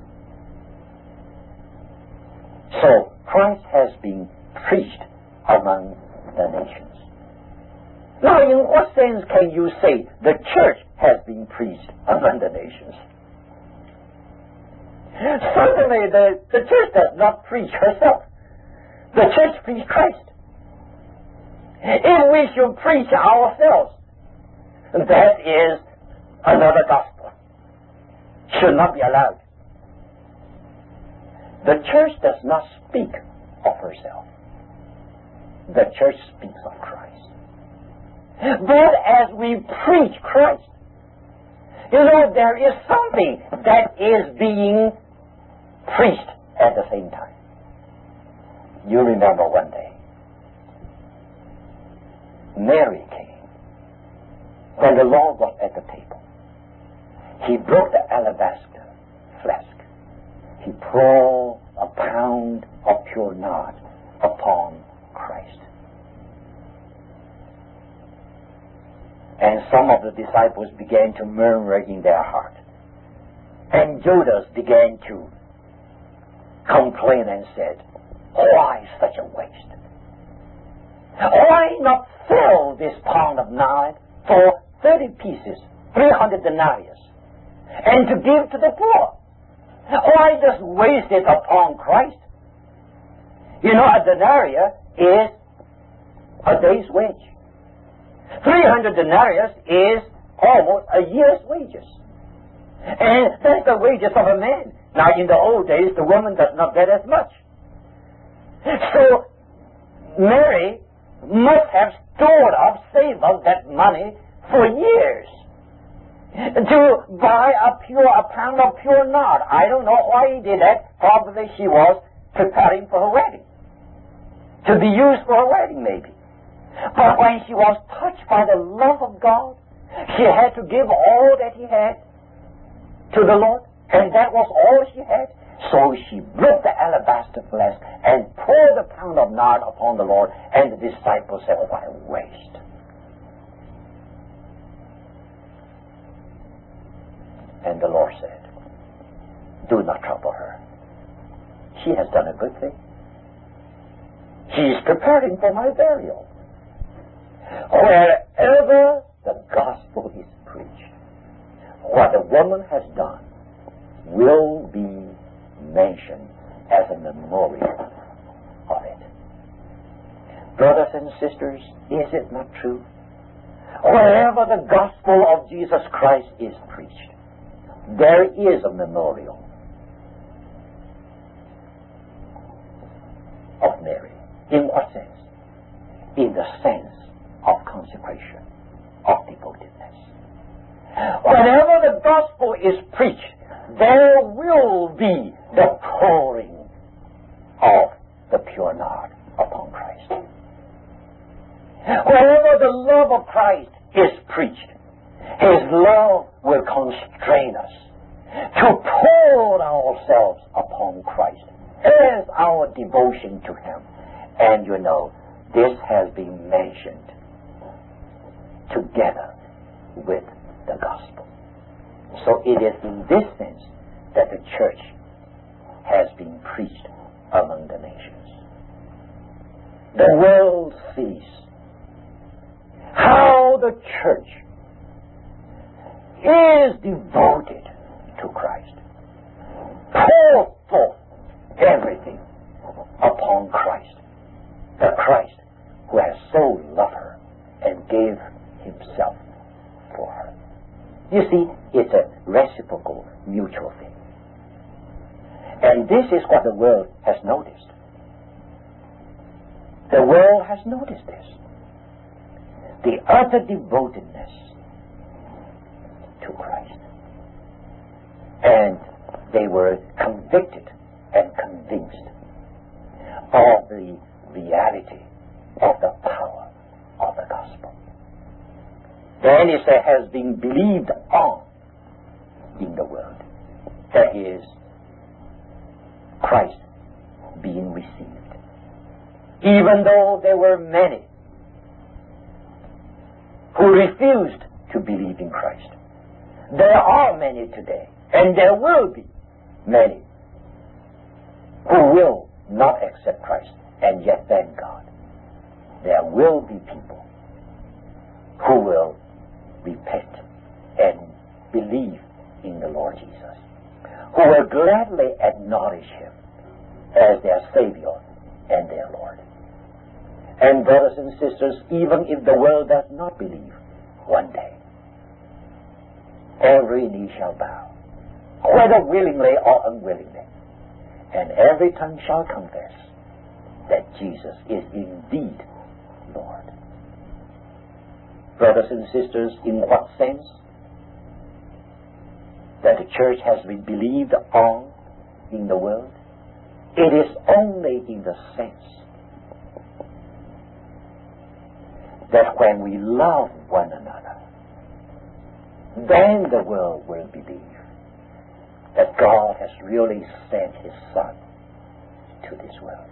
So Christ has been preached among the nations. Now, in what sense can you say the church has been preached among the nations? Certainly, the church does not preach herself. The church preaches Christ. If we should preach ourselves, that is another gospel. Should not be allowed. The church does not speak of herself. The church speaks of Christ. But as we preach Christ, you know, there is something that is being preached at the same time. You remember one day, Mary came when the Lord was at the table. He broke the alabaster flask. He poured a pound of pure nard upon Christ. And some of the disciples began to murmur in their heart. And Judas began to complain and said, "Why such a waste? Why not sell this pound of nard for 30 pieces, 300 denarius, and to give to the poor? Why just waste it upon Christ? You know, a denarius is a day's wage. 300 denarius is almost a year's wages. And that's the wages of a man. Now, in the old days, the woman does not get as much. So, Mary must have stored up, saved up that money for years to buy a pound of pure nard. I don't know why he did that. Probably she was preparing for her wedding, to be used for her wedding, maybe. But when she was touched by the love of God, she had to give all that he had to the Lord, and that was all she had. So she broke the alabaster flask and poured the pound of nard upon the Lord, and the disciples said, "What a waste." And the Lord said, "Do not trouble her. She has done a good thing. She is preparing for my burial." Wherever the gospel is preached, what the woman has done will be mentioned as a memorial of it. Brothers and sisters, is it not true? Wherever the gospel of Jesus Christ is preached, there is a memorial of Mary. In what sense? In the sense of consecration, of devotedness. Whenever the gospel is preached, there will be the pouring of the pure nard upon Christ. Whenever the love of Christ is preached, his love will constrain us to pour ourselves upon Christ as our devotion to him. And you know, this has been mentioned together with the gospel. So it is in this sense that the church has been preached among the nations. The world sees how the church is devoted to Christ. Pour forth everything upon Christ. The Christ who has so loved her and gave himself for her. You see, it's a reciprocal, mutual thing. And this is what the world has noticed. The world has noticed this. The utter devotedness to Christ. And they were convicted and convinced of the reality of the power of the gospel. Then it has been believed on in the world. That is, Christ being received. Even though there were many who refused to believe in Christ. There are many today, and there will be many who will not accept Christ, and yet thank God. There will be people who will repent and believe in the Lord Jesus, who will gladly acknowledge him as their Savior and their Lord. And brothers and sisters, even if the world does not believe, one day every knee shall bow, whether willingly or unwillingly, and every tongue shall confess that Jesus is indeed Lord. Brothers and sisters, in what sense that the church has been believed on in the world? It is only in the sense that when we love one another, then the world will believe that God has really sent his Son to this world.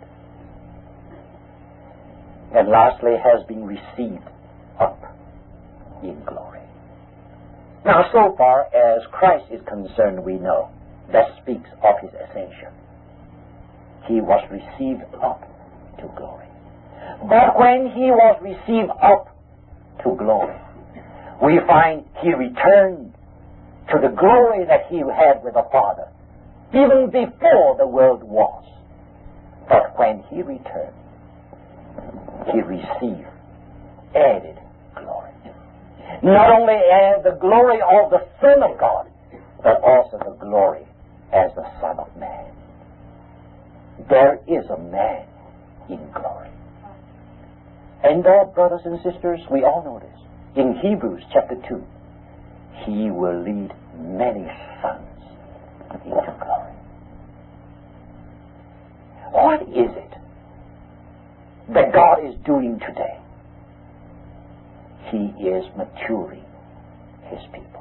And lastly, has been received up in glory. Now, so far as Christ is concerned, we know that speaks of his ascension. He was received up to glory. But when he was received up to glory, we find he returned to the glory that he had with the Father, even before the world was. But when he returned, he received added glory. Not only as the glory of the Son of God, but also the glory as the Son of Man. There is a man in glory. And brothers and sisters, we all know this. In Hebrews chapter 2, he will lead many sons into glory. What is it that God is doing today? He is maturing his people,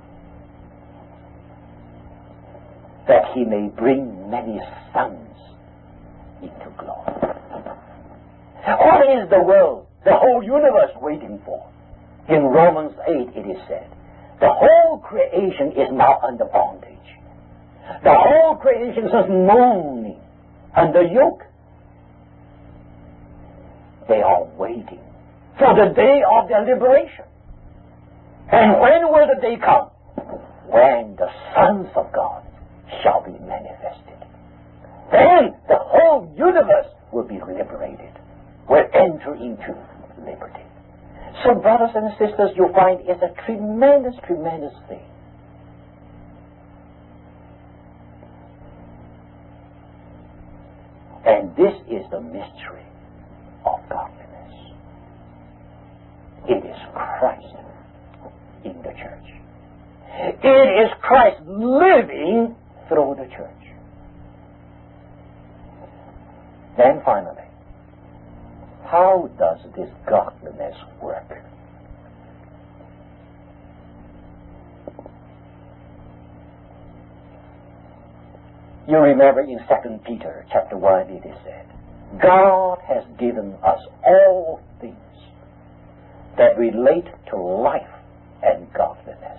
that he may bring many sons into glory. What is the world, the whole universe waiting for? In Romans 8 it is said, the whole creation is now under bondage. The whole creation is moaning under yoke. They are waiting for the day of their liberation. And when will the day come? When the sons of God shall be manifested. Then the whole universe will be liberated, will enter into liberty. So, brothers and sisters, you find it's a tremendous, tremendous thing. And this is the mystery of godliness. It is Christ in the church. It is Christ living through the church. Then finally, how does this godliness work? You remember in 2 Peter chapter 1 it is said, God has given us all things that relate to life and godliness.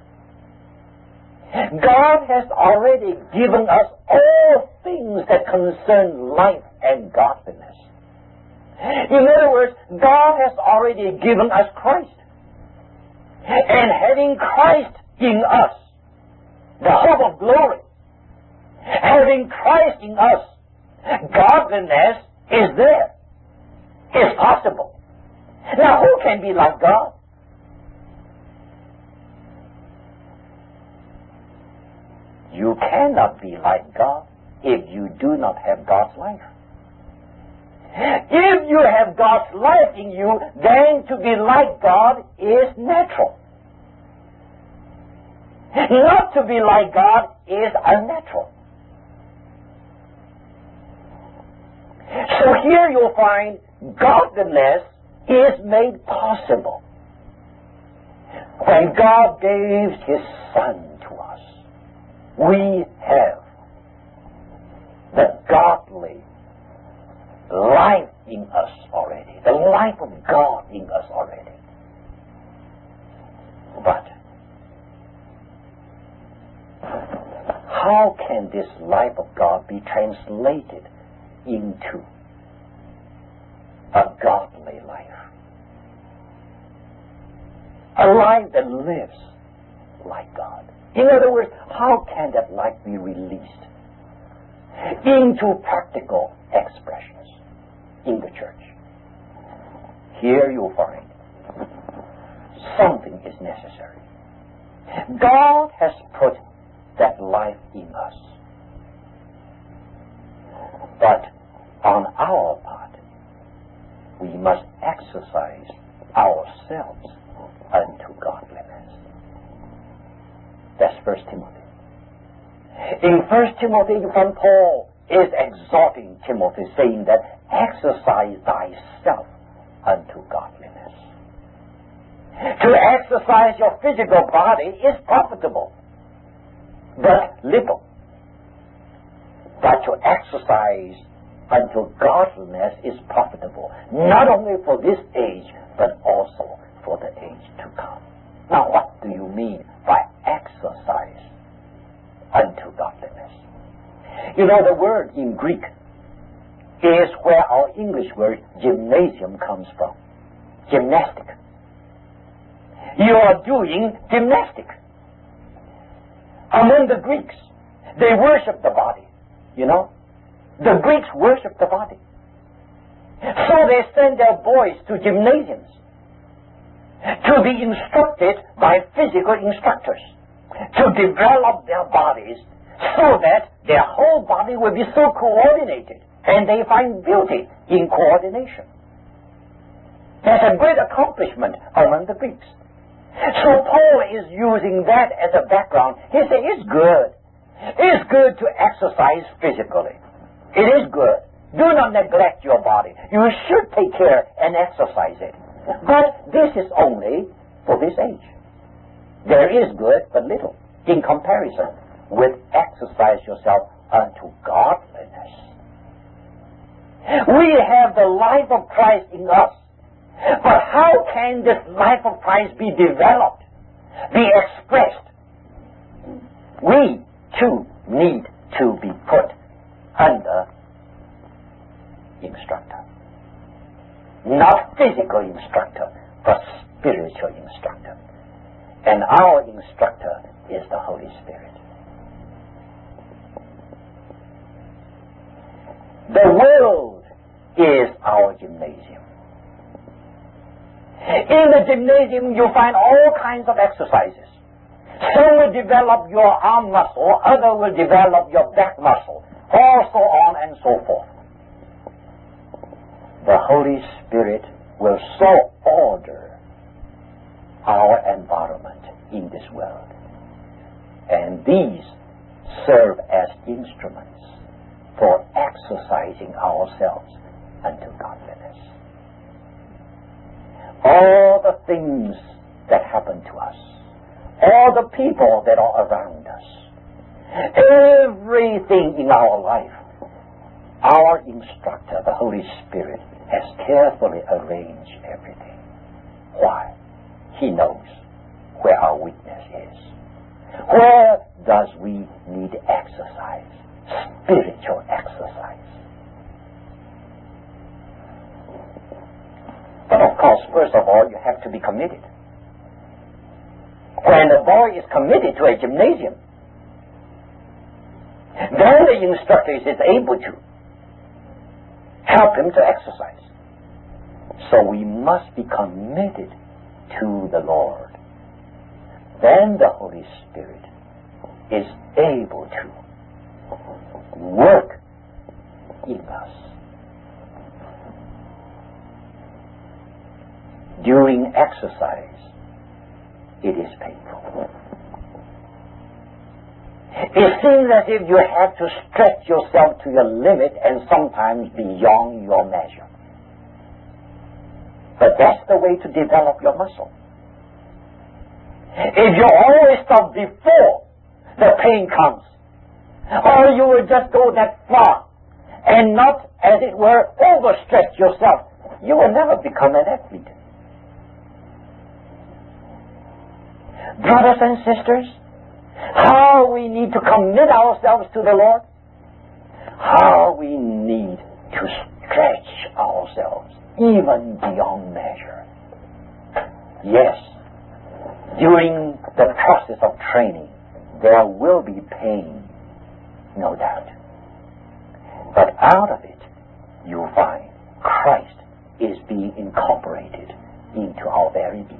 God has already given us all things that concern life and godliness. In other words, God has already given us Christ. And having Christ in us, the hope of glory, having Christ in us, godliness is there. It's possible. Now, who can be like God? You cannot be like God if you do not have God's life. If you have God's life in you, then to be like God is natural. Not to be like God is unnatural. So here you'll find godliness is made possible when God gave His Son to us. We have the godly life in us already, the life of God in us already. But how can this life of God be translated into a godly life? A life that lives like God. In other words, how can that life be released into practical expressions in the church? Here you'll find something is necessary. God has put that life in us. But on our part, we must exercise ourselves unto godliness. That's 1 Timothy. In 1 Timothy, you find Paul is exhorting Timothy, saying that exercise thyself unto godliness. To exercise your physical body is profitable, but little. But to exercise unto godliness is profitable, not only for this age, but also for the age to come. Now, what do you mean by exercise unto godliness? You know, the word in Greek is where our English word gymnasium comes from. Gymnastic. You are doing gymnastic. Among the Greeks, they worship the body. You know? The Greeks worship the body. So they send their boys to gymnasiums to be instructed by physical instructors to develop their bodies so that their whole body will be so coordinated, and they find beauty in coordination. That's a great accomplishment among the Greeks. So Paul is using that as a background. He says it's good. It's good to exercise physically. It is good. Do not neglect your body. You should take care and exercise it. But this is only for this age. There is good, but little in comparison with exercise yourself unto godliness. We have the life of Christ in us. But how can this life of Christ be developed, be expressed? We, too, need to be put under instructor. Not physical instructor, but spiritual instructor. And our instructor is the Holy Spirit. The world is our gymnasium. In the gymnasium, you find all kinds of exercises. Some will develop your arm muscle, other will develop your back muscle, or so on and so forth. The Holy Spirit will so order our environment in this world. And these serve as instruments for exercising ourselves unto godliness. All the things that happen to us, all the people that are around us, everything in our life, our instructor, the Holy Spirit, has carefully arranged everything. Why? He knows where our weakness is. Where does we need exercise? Spiritual exercise. But of course, first of all, you have to be committed. When a boy is committed to a gymnasium, then the instructor is able to help him to exercise. So we must be committed to the Lord. Then the Holy Spirit is able to work in us. During exercise, it is painful. It seems as if you have to stretch yourself to your limit and sometimes beyond your measure. But that's the way to develop your muscle. If you always stop before the pain comes, or you will just go that far and not, as it were, overstretch yourself, you will never become an athlete. Brothers and sisters, how we need to commit ourselves to the Lord, how we need to stretch ourselves even beyond measure. Yes, during the process of training, there will be pain, no doubt. But out of it, you find Christ is being incorporated into our very being.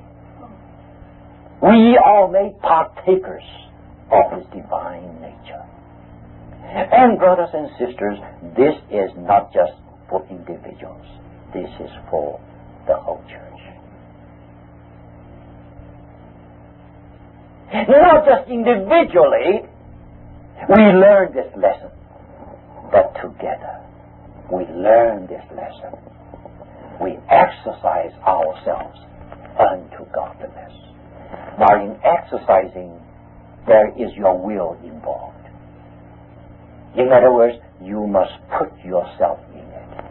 We are made partakers of His divine nature. And brothers and sisters, this is not just for individuals. This is for the whole church. Not just individually, we learn this lesson, but together we learn this lesson. We exercise ourselves unto godliness. Now, in exercising, there is your will involved. In other words, you must put yourself in it.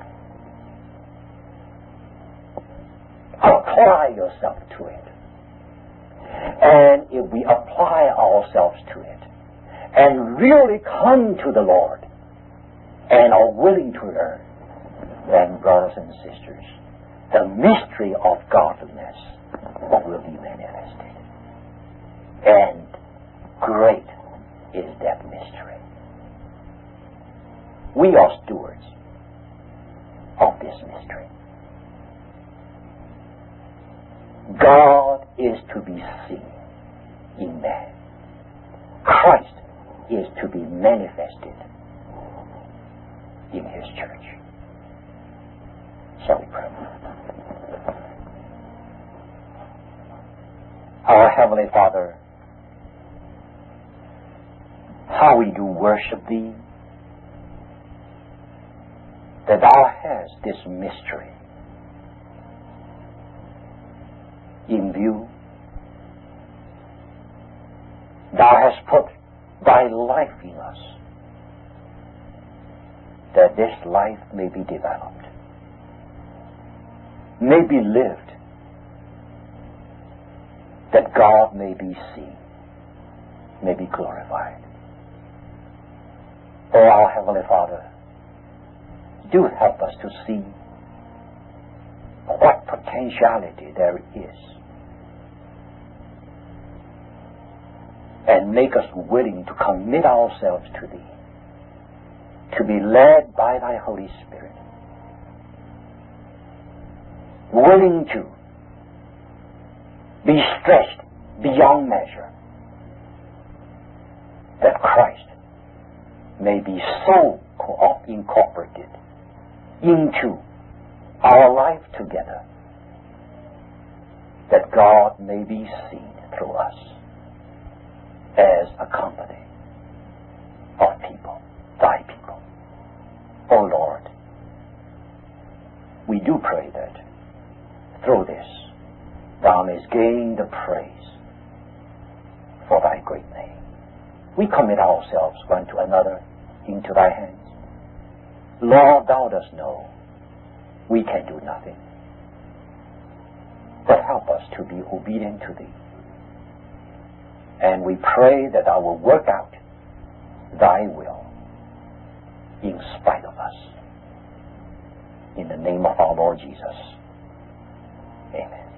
Apply yourself to it. And if we apply ourselves to it and really come to the Lord and are willing to learn, then, brothers and sisters, the mystery of godliness will be manifested. And great is that mystery. We are stewards of this mystery. God is to be seen in man. Christ is to be manifested in His church. Shall we pray? Our Heavenly Father, how we do worship Thee, that Thou hast this mystery in view. Thou hast put Thy life in us, that this life may be developed, may be lived, that God may be seen, may be glorified. Oh, our Heavenly Father, do help us to see what potentiality there is, and make us willing to commit ourselves to Thee, to be led by Thy Holy Spirit, willing to be stretched beyond measure, that Christ may be so incorporated into our life together, that God may be seen through us as a company of people, Thy people. Oh Lord, we do pray that through this Thou mayst gain the praise for Thy great name. We commit ourselves one to another into Thy hands. Lord, Thou dost know we can do nothing, but help us to be obedient to Thee. And we pray that Thou will work out Thy will in spite of us. In the name of our Lord Jesus. Amen.